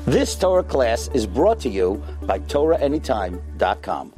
This Torah class is brought to you by TorahAnytime.com.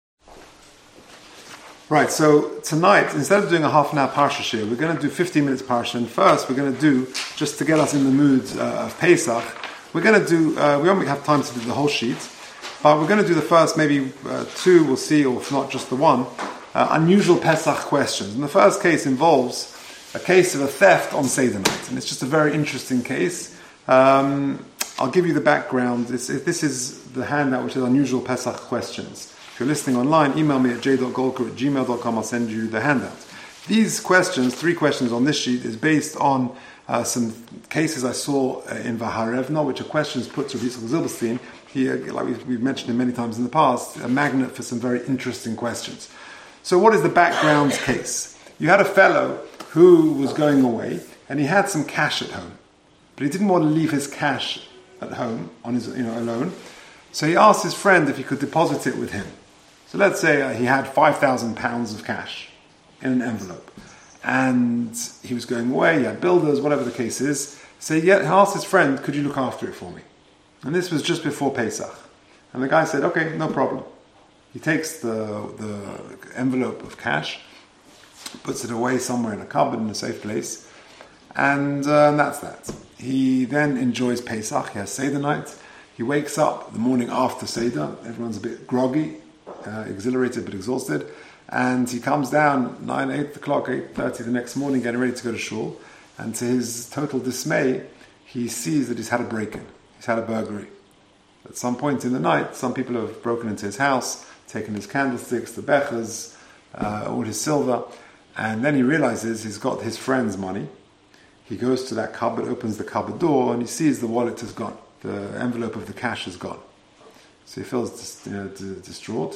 Right, so tonight, instead of doing a half an hour Parsha Shir, we're going to do 15 minutes Parsha. And first, we're going to do, just to get us in the mood of Pesach, we're going to do, we won't have time to do the whole sheet, but we're going to do the first, maybe two, we'll see, or if not just the one, unusual Pesach questions. And the first case involves a case of a theft on Seder night. And it's just a very interesting case. I'll give you the background. This is the handout, which is unusual Pesach questions. If you're listening online, email me at j.golker@gmail.com. I'll send you the handout. These questions, 3 questions on this sheet, is based on some cases I saw in Vaharevna, which are questions put to Yitzchak Zilberstein. He, like we've mentioned him many times in the past, a magnet for some very interesting questions. So what is the background case? You had a fellow who was going away, and he had some cash at home, but he didn't want to leave his cash at home on his, alone. So he asked his friend if he could deposit it with him. So let's say he had £5,000 of cash in an envelope, and he was going away, he had builders, whatever the case is. So he asked his friend, could you look after it for me? And this was just before Pesach. And the guy said, okay, no problem. He takes the envelope of cash, puts it away somewhere in a cupboard in a safe place, and that's that. He then enjoys Pesach, he has Seder night. He wakes up the morning after Seder, everyone's a bit groggy, exhilarated but exhausted, and he comes down 8 o'clock, 8:30 the next morning, getting ready to go to shul, and to his total dismay, he sees that he's had a break-in, he's had a burglary. At some point in the night, some people have broken into his house, taken his candlesticks, the bechers, all his silver, and then he realizes he's got his friend's money. He goes to that cupboard, opens the cupboard door, and he sees the wallet is gone. The envelope of the cash is gone. So he feels distraught.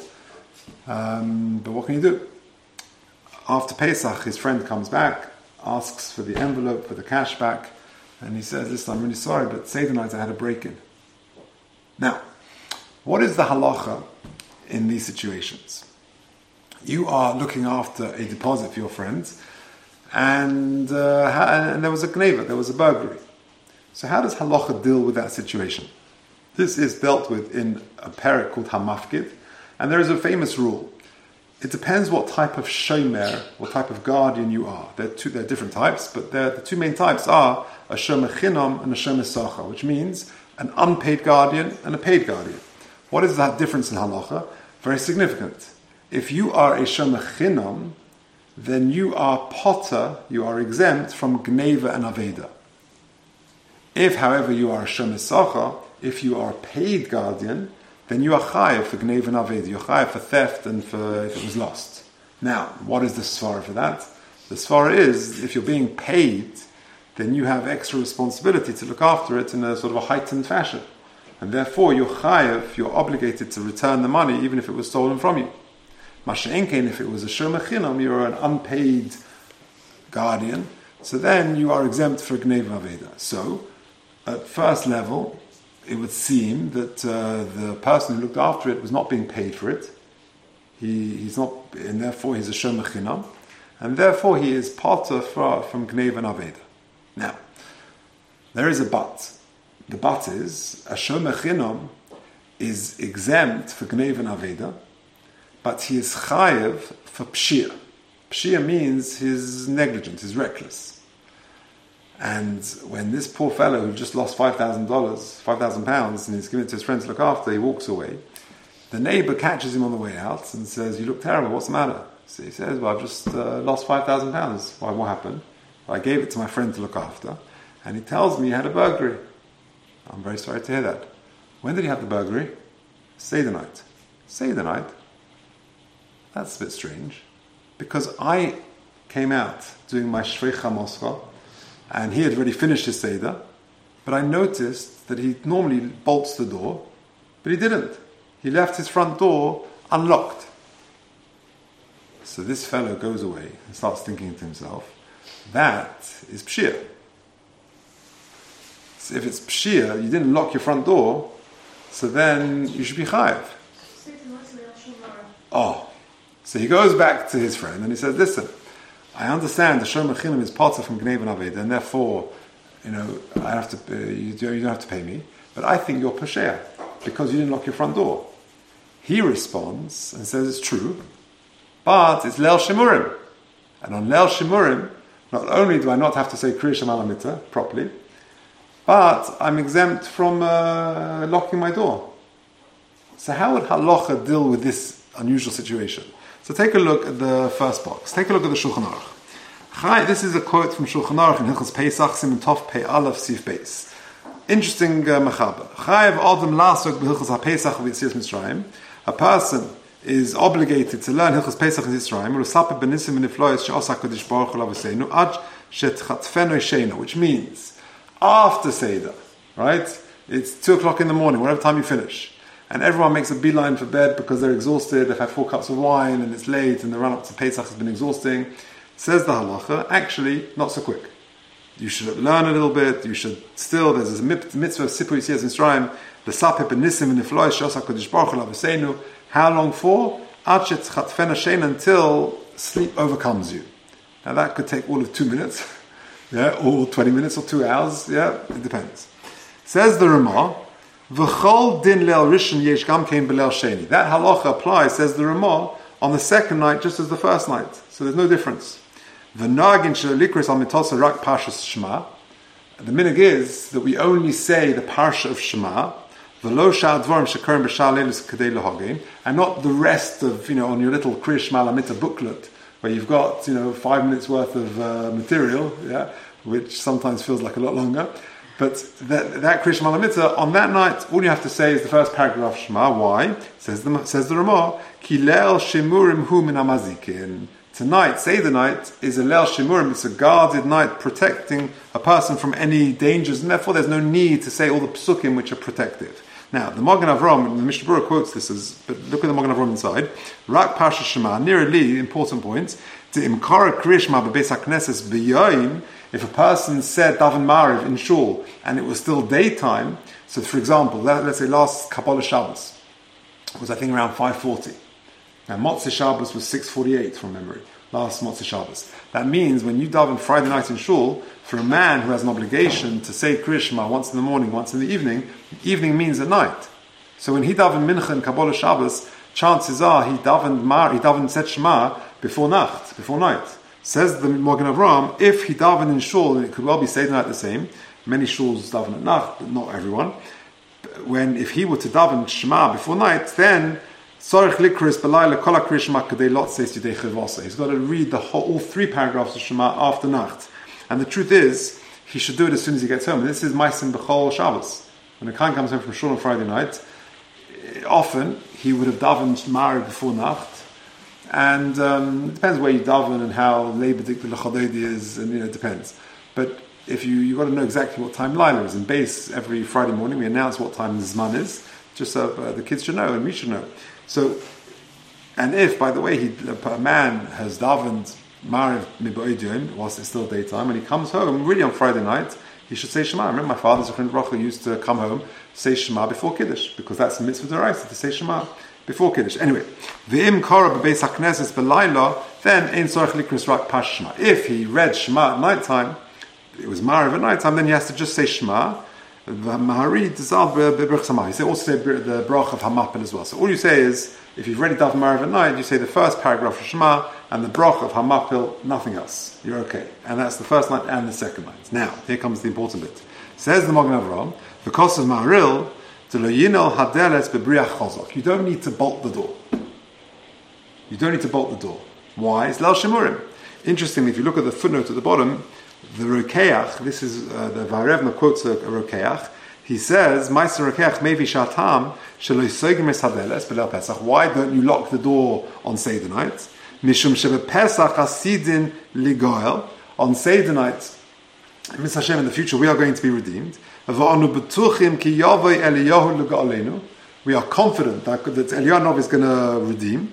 But what can he do? After Pesach, his friend comes back, asks for the envelope, for the cash back, and he says, listen, I'm really sorry, but Seder night I had a break-in. Now, what is the halacha in these situations? You are looking after a deposit for your friends, and there was a gneva, there was a burglary. So how does halacha deal with that situation? This is dealt with in a parak called Hamafkid, and there is a famous rule. It depends what type of shomer, what type of guardian you are. There are different types, but the 2 main types are a shomer chinam and a shomer sacha, which means an unpaid guardian and a paid guardian. What is that difference in halacha? Very significant. If you are a shomer chinam, then you are potter, you are exempt from gneva and aveda. If, however, you are a shomer sacha, if you are a paid guardian, then you are chayav for gneva and aveda. You're chayav for theft and for if it was lost. Now, what is the svara for that? The svara is, if you're being paid, then you have extra responsibility to look after it in a sort of a heightened fashion. And therefore, you're chayav, you're obligated to return the money even if it was stolen from you. Masha'enkein, if it was a shomer chinam, you're an unpaid guardian, so then you are exempt for gneva aveda. So, at first level, it would seem that the person who looked after it was not being paid for it. He's not, and therefore he's a shomer chinam, and therefore he is potter from gneva and aveda. Now, there is a but. The but is a shomer chinam is exempt for gneva and aveda, but he is chayev for pshir. Pshir means he's negligent, he's reckless. And when this poor fellow who just lost £5,000, and he's given it to his friend to look after, he walks away. The neighbor catches him on the way out and says, you look terrible, what's the matter? So he says, well, I've just lost £5,000. Why, what happened? Well, I gave it to my friend to look after, and he tells me he had a burglary. I'm very sorry to hear that. When did he have the burglary? Seder night. Seder night? That's a bit strange. Because I came out doing my Shveicha Moscha, and he had already finished his Seder, but I noticed that he normally bolts the door, but he didn't. He left his front door unlocked. So this fellow goes away and starts thinking to himself, that is Pshir. So if it's Pshir, you didn't lock your front door, so then you should be Chayiv. Oh. So he goes back to his friend and he says, listen, I understand the Shomer Chinim is part of from Gneva and Aveda, and therefore, I have to, you don't have to pay me. but I think you're Pesher because you didn't lock your front door. He responds and says it's true, but it's Leil Shemurim. And on Leil Shemurim, not only do I not have to say Kriya Shema Lamita properly, but I'm exempt from locking my door. So how would Halacha deal with this unusual situation? So take a look at the first box. Take a look at the Shulchan Aruch. This is a quote from Shulchan Aruch in Hilchos Pesach, Siman Tov Pei Aleph Sif Beis. Interesting mechaber. Chayav Adam Lasok B'Hilchos HaPesach V'Yetzias Mitzrayim. A person is obligated to learn Hilchos Pesach in Yisrael, U'Saper B'Nisim V'Nifloyos She'osa HaKadosh Baruch Hu L'Aviseinu Ad She'Tchatfenu Sheina, which means after Seder, right? It's 2 o'clock in the morning, whatever time you finish. And everyone makes a beeline for bed because they're exhausted, they've had 4 cups of wine and it's late and the run up to Pesach has been exhausting. Says the halacha, actually, not so quick. You should learn a little bit, you should still, there's a mitzvah of Sipur Yitzias Mitzrayim, the Sapeh B'Nisim V'Nifloyos She'osa HaKadosh Baruch Hu L'Aviseinu. How long for? Ad She'Tchatfenu Sheina, until sleep overcomes you. Now that could take all of 2 minutes, or 20 minutes or 2 hours, it depends. Says the Ramah, V'chol din leil rishon yesh gam kein b'leil sheni. That halacha applies, says the Ramah, on the second night just as the first night. So there's no difference. V'nagin shel likros al mitosa rak parshas Shema. The minig is that we only say the parsha of Shema, v'lo sha'ad dvarim shekarim b'sha'al leilus kadei lahogim, and not the rest of, on your little Kriya Shema Lamita booklet, where you've got, 5 minutes worth of material, which sometimes feels like a lot longer. But that Kriya Shema Lamita, on that night, all you have to say is the first paragraph of Shema. Why? Says the Ramah, Ki leil shemurim hu min amazikin. Tonight, Seder night, is a leil shemurim. It's a guarded night protecting a person from any dangers, and therefore there's no need to say all the psukim which are protective. Now, the Magen Avraham, the Mishnah Berurah quotes this but look at the Magen Avraham inside. Rak Parsha Shema, nearly important point. To imkara Kriya Shema b'beis hakneses b'yoyim. If a person said Daven Mariv in Shul and it was still daytime, so for example, let's say last Kabbalah Shabbos was I think around 5:40. Now Motzei Shabbos was 6:48 from memory. Last Motzei Shabbos. That means when you daven Friday night in Shul, for a man who has an obligation to say Kriya Shema once in the morning, once in the evening means at night. So when he davened Mincha and Kabbalah Shabbos, chances are he davened Set Shema before night. Says the Magen Avraham, if he davened in Shul, and it could well be Seder night the same, many Shuls daven at Nacht, but not everyone. If he were to daven Shema before night, then Sorich Likris B'Layla Kol HaKriya Shema Kadei Lot Seis Yidei Chevasa. He's got to read all 3 paragraphs of Shema after Nacht. And the truth is, he should do it as soon as he gets home. And this is Maisim B'Chol Shabbos. When a Kohen comes home from Shul on Friday night, often he would have davened Mari before Nacht. And it depends where you daven and how leibedik the lechadodi is, and it depends. But if you got to know exactly what time Laila is. In base, every Friday morning we announce what time the Zman is, just so the kids should know and we should know. So, and if, by the way, a man has davened Mariv Miboidyon whilst it's still daytime, and he comes home really on Friday night, he should say Shema. I remember my father, Zechron Bracha, used to come home, say Shema before Kiddush, because that's the mitzvah d'oraisa to say Shema before Kiddush. Anyway, v'im kara b'beis hakneses b'layla, then ein tzorich likros rak pash Shema. If he read Shema at night time, it was Mariv at night time, then he has to just say Shema. Mahari dizal b'brach samah. He also say the brach of Hamapel as well. So all you say is, if you've read it daven Mariv at night, you say the first paragraph of Shema and the brach of Hamapel, nothing else. You're okay. And that's the first night and the second night. Now, here comes the important bit. Says the Magen Avraham, because of Maharil, you don't need to bolt the door. You don't need to bolt the door. Why? It's Leil Shemurim. Interestingly, if you look at the footnote at the bottom, the Rokeach, this is the Varevna quotes a Rokeach. He says, "Meister Rokeach mevi shatam shelo yisogim es hadeles b'leil Pesach." Why don't you lock the door on Seder night? Mishum shebepesach hasidin ligoel. On Seder night, Mitzvah Hashem, in the future we are going to be redeemed. We are confident that Eliyahu is going to redeem.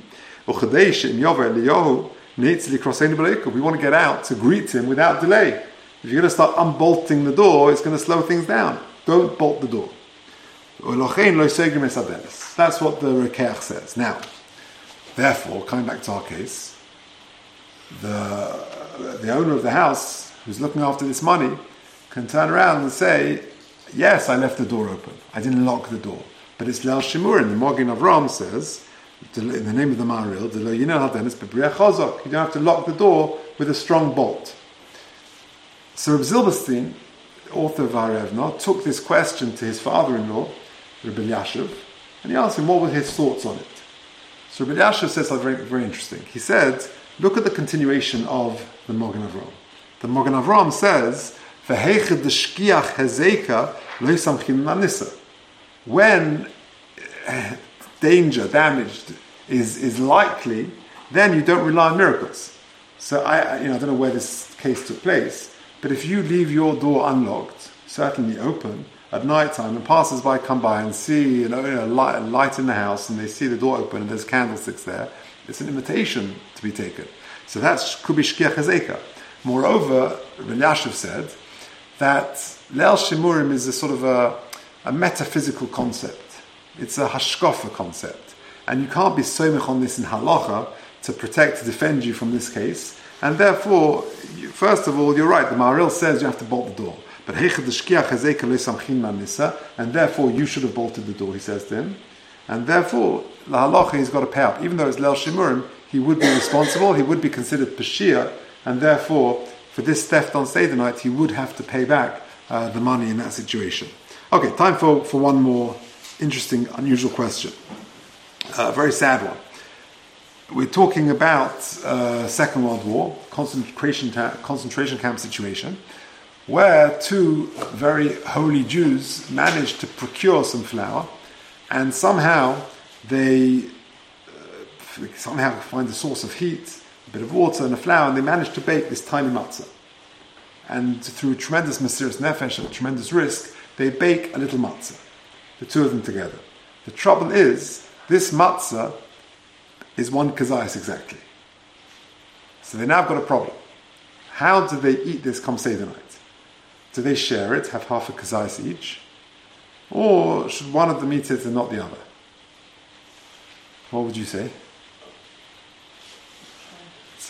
We want to get out to greet him without delay. If you're going to start unbolting the door, it's going to slow things down. Don't bolt the door. That's what the Rekeach says. Now, therefore, coming back to our case, the owner of the house who's looking after this money can turn around and say, yes, I left the door open. I didn't lock the door. But it's Leil Shimurim. The Magen Avraham says, in the name of the Maharil, you don't have to lock the door with a strong bolt. So Reb Zilberstein, author of Harevna, took this question to his father-in-law, Reb Elyashiv, and he asked him what were his thoughts on it. So Reb Elyashiv says something very, very interesting. He said, look at the continuation of the Magen Avraham. The Magen Avraham says, "V'heichad d'shkiach hezeka lo yisamchin nanisa." When danger, damage is likely, then you don't rely on miracles. So I don't know where this case took place, but if you leave your door unlocked, certainly open, at night time, and passers-by come by and see a light in the house, and they see the door open and there's candlesticks there, it's an invitation to be taken. So that could be shkiach hazeka. Moreover, Reb Elyashiv said that Leil Shimurim is a sort of a metaphysical concept. It's a hashkafa concept. And you can't be soymech on this in halacha to defend you from this case. And therefore, first of all, you're right, the Maharil says you have to bolt the door. But and therefore you should have bolted the door, he says to him. And therefore, the halacha he's got to pay up. Even though it's Leil Shimurim, he would be responsible, he would be considered pashia, and therefore, for this theft on Seder night, he would have to pay back the money in that situation. Okay, time for one more interesting, unusual question. A very sad one. We're talking about Second World War, concentration camp situation, where two very holy Jews managed to procure some flour, and somehow they find a source of heat, a bit of water and a flour, and they managed to bake this tiny matzah. And through tremendous mesiras nefesh and tremendous risk, they bake a little matzah, the two of them together. The trouble is, this matzah is one kazayas exactly. So they now have got a problem. How do they eat this come Seder night? Do they share it, have half a kazayas each? Or should one of them eat it and not the other? What would you say? It's,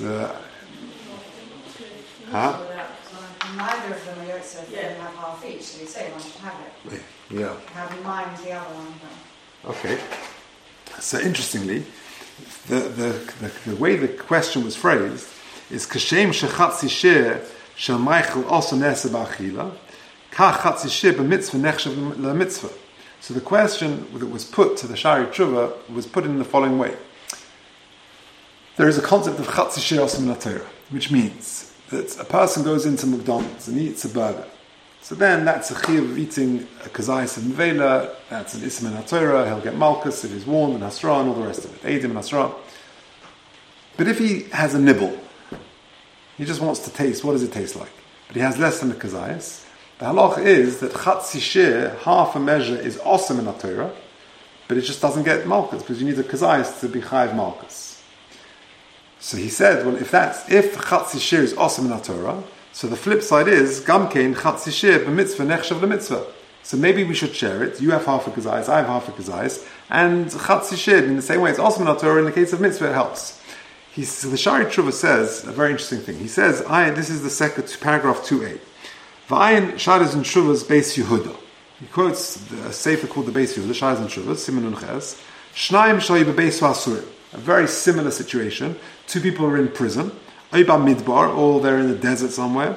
Neither of them are Yotze, they have half each, so they say one should have it. Yeah. Have in mind the other one. Okay. So interestingly, the way the question was phrased is Kashem shechatzi shir shel Michael also nese ba'achila ka chatzi shir b'mitzvah nechshav l'mitzvah. So the question that was put to the Shari Tshuva was put in the following way. There is a concept of chatzi shir also min haTorah, which means that a person goes into McDonald's and eats a burger. So then that's a chiyuv of eating a kazayis and nevela, that's an ism in HaTorah, he'll get malchus, it is warned, and hasra, and all the rest of it, eidim and hasra. But if he has a nibble, he just wants to taste, what does it taste like? But he has less than a kazayis. The halach is that chatzi shir, half a measure, is awesome in HaTorah, but it just doesn't get malchus, because you need a kazayis to be chayiv malchus. So he said, well, if chatzi shir is awesome in HaTorah, so the flip side is gamkein chatzi shir b'mitzvah nechshav l'mitzvah. So maybe we should share it. You have half a kazayis, I have half a kazayis, and chatzi shir in the same way it's awesome in HaTorah. In the case of mitzvah, it helps. So the Shari Tshuva says a very interesting thing. He says, this is the second paragraph 2a. V'ayin Sharis and Tshuva's Beis Yehuda. He quotes a sefer called the Beis Yehuda, Sharis and Tshuva, Siman Nun Ches. Shnayim shayi b'beis v'asurim. A very similar situation. Two people are in prison, Oiba Midbar, or they're in the desert somewhere,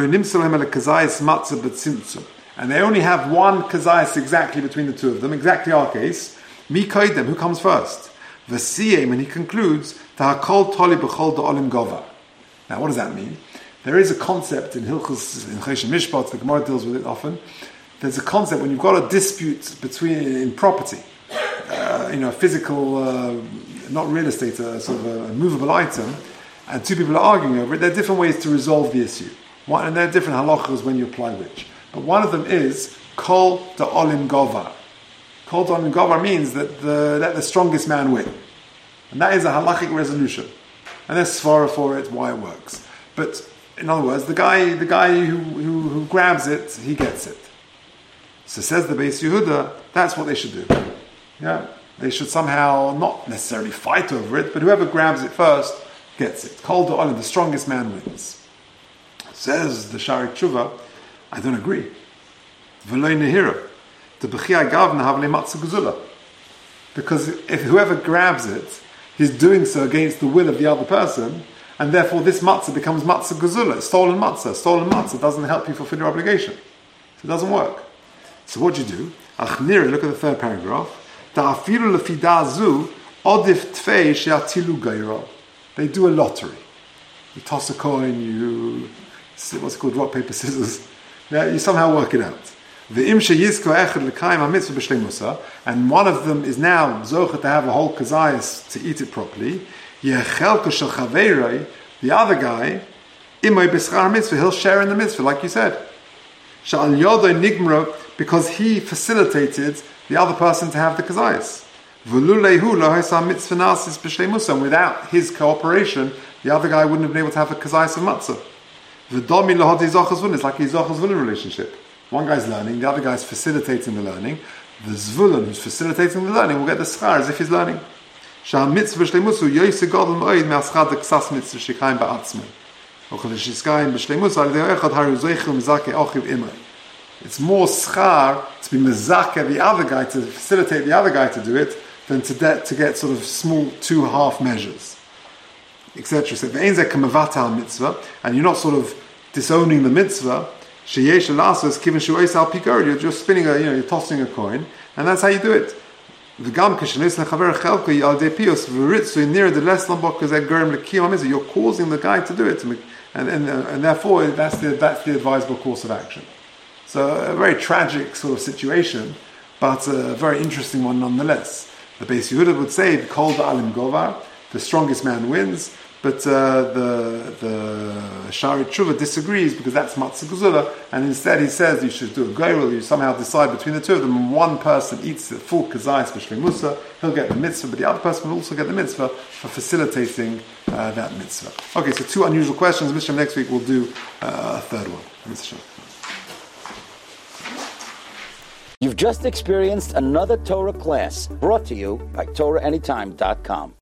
and they only have one kazayas exactly between the two of them, exactly our case. Mi kaidem, who comes first? V'siyem, and he concludes, Tahakol toli b'chol da'olim gova. Now, what does that mean? There is a concept in Hilchos, in Choshen Mishpat, the Gemara deals with it often. There's a concept when you've got a dispute in property, physical, not real estate, a sort of a movable item, and two people are arguing over it. There are different ways to resolve the issue. And there are different halachas when you apply which. But one of them is kol da'olim govar. Kol da'olim govar means that the strongest man win. And that is a halachic resolution. And there's svara for it, why it works. But in other words, the guy who grabs it, he gets it. So says the Beis Yehuda, that's what they should do. Yeah, they should somehow not necessarily fight over it, but whoever grabs it first gets it. Kol da'olim, the strongest man wins. Says the Shari Tshuva, I don't agree. V'loi nehira. The b'chiyai gavna havle matzah guzula. Because if whoever grabs it, he's doing so against the will of the other person, and therefore this matzah becomes matzah guzula, stolen matzah. Stolen matzah doesn't help you fulfill your obligation. So it doesn't work. So what do you do? Achnira, look at the third paragraph. Ta'afiru lefidazu odif tfei she'atilu gairo. They do a lottery. You toss a coin, you, what's it called, rock, paper, scissors. Yeah, you somehow work it out. And one of them is now zocher to have a whole kazayas to eat it properly. The other guy, he'll share in the mitzvah, like you said. Because he facilitated the other person to have the kazayas. And without his cooperation, the other guy wouldn't have been able to have the kazayas of matzah. It's like a zocher-zvulun relationship. One guy's learning, the other guy's facilitating the learning. The zvulun who's facilitating the learning will get the schar as if he's learning. It's more schar to be mezakeh the other guy, to facilitate the other guy to do it, than to get sort of small 2 half measures, etc. So mitzvah, and you're not sort of disowning the mitzvah. You're just spinning you're tossing a coin, and that's how you do it. You're causing the guy to do it, and therefore that's the advisable course of action. So a very tragic sort of situation, but a very interesting one nonetheless. The Beis Yehuda would say, "Kol ba'alim govar," the strongest man wins. But the Shari Tshuva disagrees because that's matzah guzula, and instead he says you should do a goyrel. You somehow decide between the two of them. And one person eats the full kazayis b'shleimusa, he'll get the mitzvah, but the other person will also get the mitzvah for facilitating that mitzvah. Okay, so 2 unusual questions. Mishram, next week we'll do a third one. You've just experienced another Torah class brought to you by TorahAnytime.com.